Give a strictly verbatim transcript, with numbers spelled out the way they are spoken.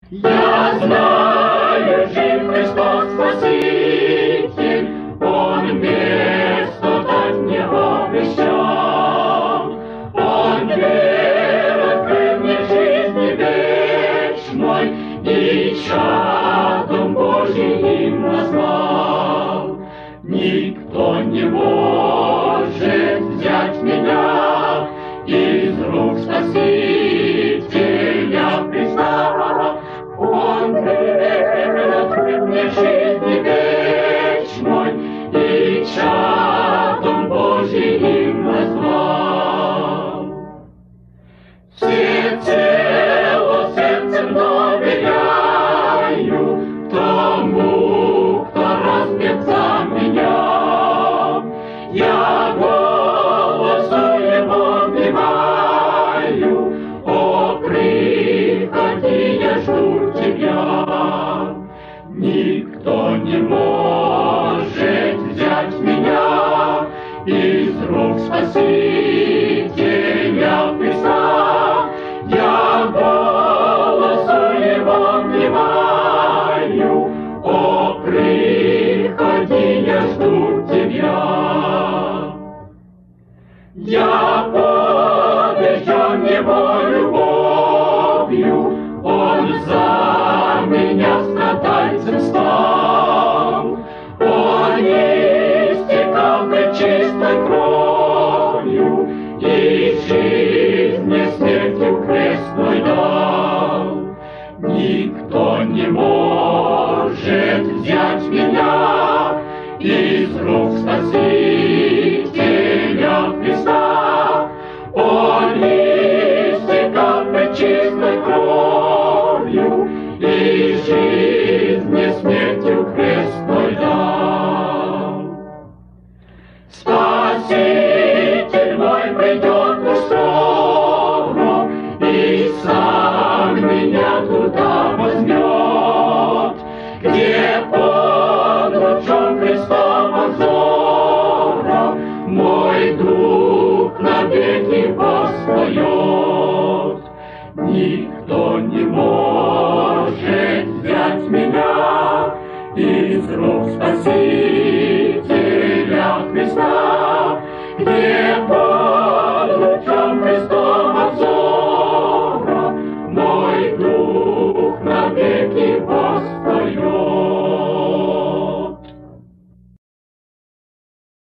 Я знаю, жив Христос Спаситель, Он место дать мне обещал. Он дверь открыл мне жизни вечной и чадом Божиим назвал. Никто не может взять меня из рук Спасителя Христа. Он дверь открыл мне жизни вечной и чадом Божиим назвал. Всецело сердцем доверяю тому, кто распят за меня. Я голосу Его внимаю, о, приходи, я жду Тебя. Никто не может взять меня из рук Спасителя Христа. Я голосу Его внимаю, о, приходи, я жду Тебя. Я побежден Его любовью, Он за меня страдальцем стал. Он истекал чистой кровью и жизнь мне смертью крестной дал. Никто не может взять меня из рук Спасителя Христа. Он истекал чистой кровью и жизнь мне смертью крестной дал. Спаситель мой придет в скоро и сам меня туда возьмет, где под лучом Христова взора мой дух навеки воспоет. Никто не может взять меня из рук Спасителя Христа, где